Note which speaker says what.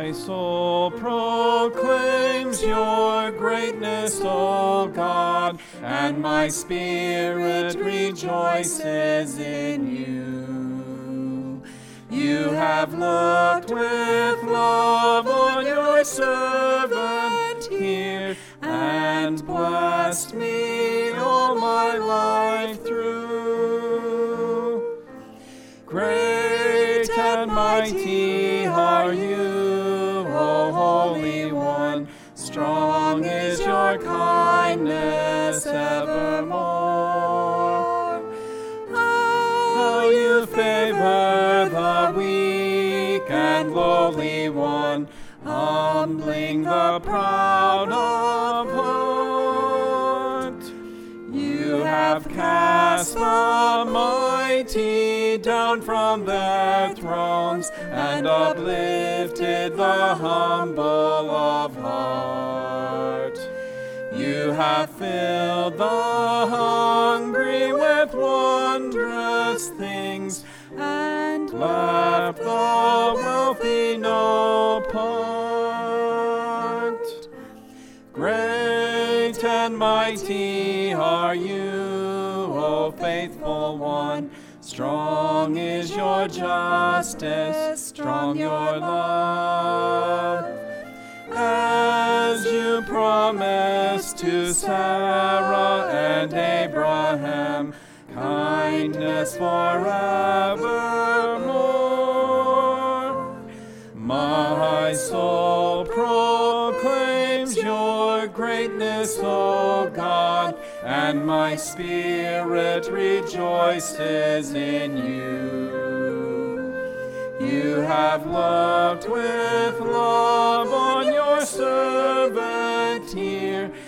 Speaker 1: My soul proclaims your greatness, O God, and my spirit rejoices in you. You have looked with love on your servant here, and blessed me all my life through. Great and mighty are you, O Holy One. Strong is your kindness evermore. How you favor the weak and lowly one, humbling the proud of heart. You have cast the mighty down from their thrones, and uplifted the humble of heart. You have filled the hungry with wondrous things, and left the wealthy no part. Great and mighty are you, O faithful one. Strong is your justice, strong your love. As you promised to Sarah and Abraham, kindness forevermore. My soul proclaims your greatness, O God, and my spirit rejoices in you. You have looked with love on your servant here,